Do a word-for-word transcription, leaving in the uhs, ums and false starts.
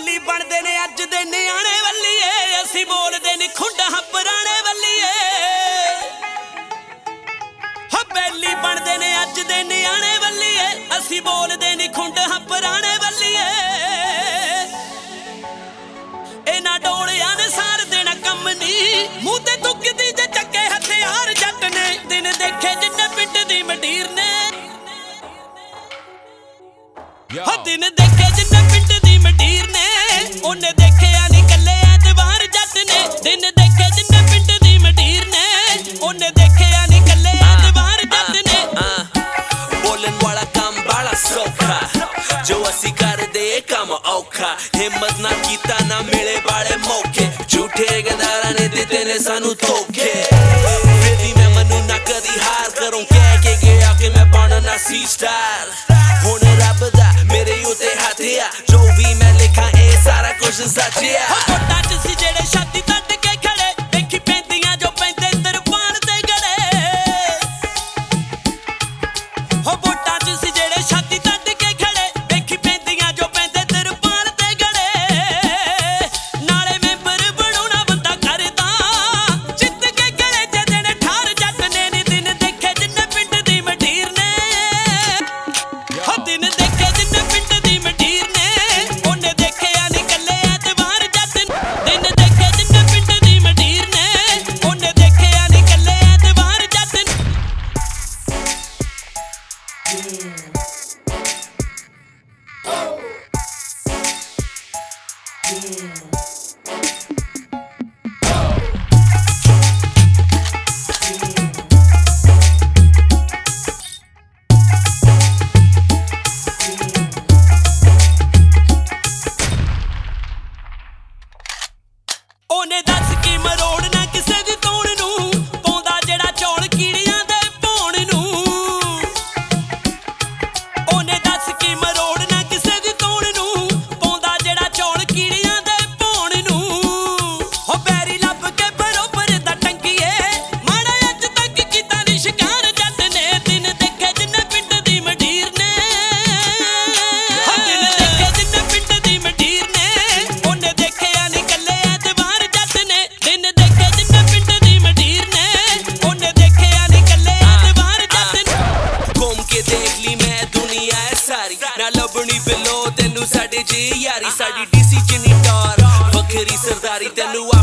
ਬੈਲੀ ਬਣਦੇ ਨੇ ਅੱਜ ਦੇ ਨਿਆਣੇ ਵੱਲੀਏ ਅਸੀਂ ਬੋਲਦੇ ਨੀ ਖੁੰਡਾਂ ਪੁਰਾਣੇ ਵੱਲੀਏ ਹੋ ਬੈਲੀ ਬਣਦੇ ਨੇ ਅੱਜ ਦੇ ਨਿਆਣੇ ਵੱਲੀਏ ਅਸੀਂ ਬੋਲਦੇ ਨੀ ਖੁੰਡਾਂ ਪੁਰਾਣੇ ਵੱਲੀਏ ਇਹਨਾਂ ਡੋਲਿਆਂ ਨੇ ਸਾਰ ਦੇਣਾ ਕੰਮ ਨੀ ਮੂੰਹ ਤੇ ਦੁੱਕਦੀ ਜੇ ਚੱਕੇ ਹਥਿਆਰ ਜੱਟ ਨੇ ਦਿਨ ਦੇਖੇ ਜਿੰਨੇ ਪਿੰਡ ਦੀ ਮੰਡੀਰ ਨੇ ਹੋ ਦਿਨ ਦੇਖੇ ਜਿੰਨੇ ਪਿੰਡ ਦੀ ਮੰਡੀਰ ਨੇ ਉਹਨੇ ਦੇਖਿਆ ਨੀ ਕੱਲੇ ਐਤਵਾਰ ਜੱਟ ਨੇ ਦਿਨ ਦੇਖੇ ਜਿੰਨੇ ਪਿੰਡ ਦੀ ਮੰਡੀਰ ਨੇ ਉਹਨੇ ਦੇਖਿਆ ਨੀ ਕੱਲੇ ਐਤਵਾਰ ਜੱਟ ਨੇ ਬੋਲਣ ਵਾਲਾ ਕੰਮ ਬੜਾ ਸੌਖਾ ਜੋ ਅਸੀਂ ਕਰਦੇ ਕੰਮ ਔਖਾ ਹਿੰਮਤ ਨਾ ਕੀਤਾ ਨਾ ਮਿਲੇ ਬਾਲੇ ਮੌਕੇ ਝੂਠੇ ਗਦਾਰਾਂ ਨੇ ਦਿੱਤੇ ਨੇ ਸਾਨੂੰ ਧੋਖੇ ਫਿਰ ਵੀ ਮੈਂ ਮਨੂੰ ਨਾ ਕਦੀ ਹਾਰ ਕਰੂੰ ਕਹਿ ਕੇ ਗਿਆ ਕਿ ਮੈਂ ਬਣਨਾ ਸੀ ਸਟਾਰ ਹੁਣ ਰੱਬ ਦਾ ਮੇਰੇ ਉੱਤੇ ਹੱਥ ਆ ਜੋ ਵੀ ਮੈਂ ਲਿਖਾਂ ਇਹ ਸਾਰਾ ਕੁਝ ਸੱਚ ਆ ਕੋਟਾਂ ਚ ਸੀ ਜਿਹੜੇ ਛਾਤੀ ਤੱਕ ਕੇ ਖੜੇ ਵੇਖੀ ਪੈਂਦੀਆਂ ਜੋ ਪੈਂਦੇ ਤਰਪਾਨ ਤੇ ਗੜੇ ਹੋ ਵੋਟਾਂ ਚ ਸੀ ਜਿਹੜੇ ਛਾਤੀ ਤੱਕ ਕੇ ਖੜੇ ਵੇਖੀ ਪੈਂਦੀਆਂ ਜੋ ਪੈਂਦੇ ਤਰਪਾਨ ਤੇ ਗੜੇ ਨਾਲੇ ਮੈਂਬਰ ਬਣਾਉਣਾ ਬੰਦਾ ਕਰਦਾ ਜਿੱਤ ਕੇ ਗਲੇ ਜੇ ਦਿਨ ਠਾਰ ਜੱਟ ਨੇ ਨੀ ਦਿਨ ਦੇਖੇ ਜਿੰਨੇ ਪਿੰਡ ਦੀ ਮੰਡੀਰ ਨੇ ਹੋ ਦਿਨ ਦੇਖੇ ਜਿੰਨੇ ਪਿੰਡ ਦੀ ਮੰਡੀਰ ਨੇ ਉਹਨੇ ਦੇਖਿਆ ਨੀ ਕੱਲੇ ਐਤਵਾਰ ਜੱਟ ਦਿਨ ਦੇਖੇ ਜਿੰਨੇ ਪਿੰਡ ਦੀ ਮੰਡੀਰ ਨੇ ਉਹਨੇ ਦੇਖਿਆ ਨੀ ਕੱਲੇ ਐਤਵਾਰ ਜੱਟ ਉਹਨੇ ਦੱਸ ਕੀ ਮਰੋੜਨਾ ਕਿਸੇ ਦੀ ਤੋੜ ਨੂੰ ਪਾਉਂਦਾ ਜਿਹੜਾ ਚੌਲ ਕੀੜੀਆਂ ਦੇ ਭੌਣ ਨੂੰ ਉਹਨੇ ਦੱਸ ਕੀ ਮਰੋੜਨਾ ਕਿਸੇ ਦੀ ਤੋੜ ਨੂੰ ਪਾਉਂਦਾ ਜਿਹੜਾ ਚੌਲ ਕੀੜੀਆਂ ਦੇ ਭੌਣ ਨੂੰ ਹੋ ਬੈਰੀ ਲੱਭ ਕੇ ਬਰੋਬਰ ਦਾ ਟੰਕੀਏ ਮਾੜਾ ਅੱਜ ਤੱਕ ਕੀਤਾ ਨੀ ਸ਼ਿਕਾਰ ਜੱਟ ਨੇ ਦਿਨ ਦੇਖੇ ਜਿੰਨੇ ਪਿੰਡ ਦੀ ਮੰਡੀਰ ਨੇ ਹੋ ਦਿਨ ਦੇਖੇ ਜਿੰਨੇ ਪਿੰਡ ਦੀ ਮੰਡੀਰ ਨੇ ਉਹਨੇ ਦੇਖਿਆ ਨੀ ਕੱਲੇ ਐਤਵਾਰ ਜੱਟ ਨੇ ਦਿਨ ਦੇਖੇ ਜਿੰਨੇ ਪਿੰਡ ਦੀ ਮੰਡੀਰ ਨੇ ਉਹਨੇ ਦੇਖਿਆ ਨੀ ਕੱਲੇ ਐਤਵਾਰ ਜੱਟ ਨੇ ਘੁੰਮ ਕੇ ਦੇਖ ਲਈ ਮੈਂ ਦੁਨੀਆ ਐ ਸਾਰੀ ਨਾ ਲੱਭਣੀ ਬਿਲੋ ਤੈਨੂੰ ਸਾਡੇ ਜੀ ਯਾਰੀ ਸਾਡੀ ਡੀਸੀ ਚ ਨੀ ਟਾਰ ਵੱਖਰੀ ਸਰਦਾਰੀ ਤੈਨੂੰ